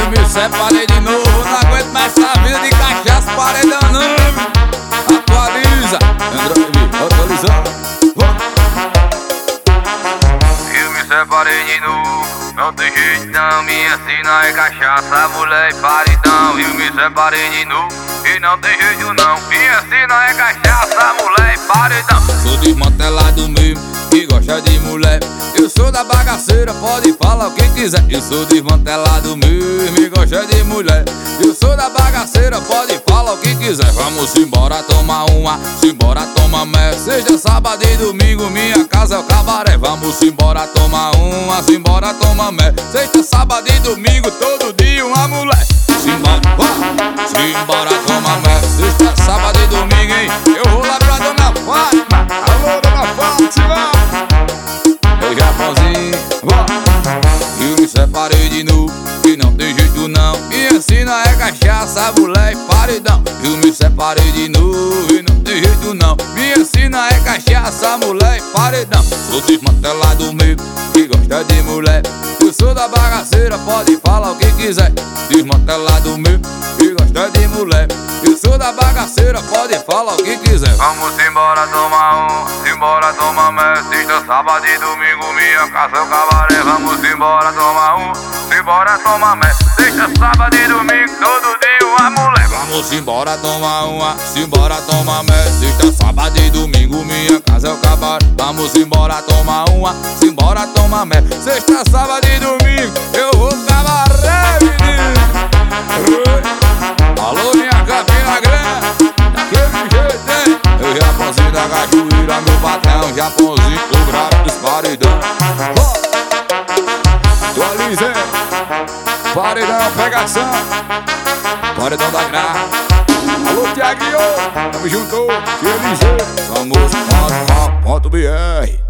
Eu me separei de novo, não aguento mais essa vida de cachaça, paredão não. Atualiza, Android, atualizando. Eu me separei de novo, não tem jeito não. Me ensina é cachaça, mulher e paredão. Eu me separei de novo e não tem jeito não. Me ensina é cachaça, mulher e paredão. Sou desmantelado mesmo, que gosta de mulher. Eu sou da bagaceira, pode falar o que quiser. Eu sou desmantelado mesmo e gosta de mulher. Eu sou da bagaceira, pode falar o que quiser. Vamos embora tomar uma, simbora tomar mé. Seja sábado e domingo, minha casa é o cabaré. Vamos embora tomar uma, simbora tomar mé. Sexta, sábado e domingo, todo dia uma mulher. Simbora tomar mé. Sexta, sábado e domingo, hein? Eu vou lá pra Dona Fátima. Alô, Dona Fátima. Ei, Japãozinho, eu me separei de novo e não tem jeito não. Me ensina é cachaça, mulher e paredão. Eu me separei de novo e não tem jeito não. Me ensina é cachaça, mulher e paredão. Sou desmantelado mesmo, que gosta de mulher. Eu sou da bagaceira, pode falar o que quiser. Desmantelado mesmo, que gosta de mulher. Eu sou da bagaceira, pode falar o que quiser. Vamos embora tomar um, simbora tomar mé. Sexta, sábado e domingo, minha casa é o cabaré. Vamos embora tomar um, simbora tomar mé. Sexta, sábado e domingo, todo dia uma mulher. Vamos embora tomar uma, simbora tomar mé. Sexta, sábado e domingo, minha casa é o cabaré. Vamos embora tomar uma, simbora tomar mé. Sexta, sábado e domingo, eu vou cabaré, menino. Alô, minha Campina Grande, daquele jeito, hein? Eu Japãozinho da Cajuíra, meu patrão, Japãozinho do brabo dos paredão. Atualize, paredão, pegação, paredão da Gra. Alô, Tiaguinho, tamo junto, que LG, famoso.com.br.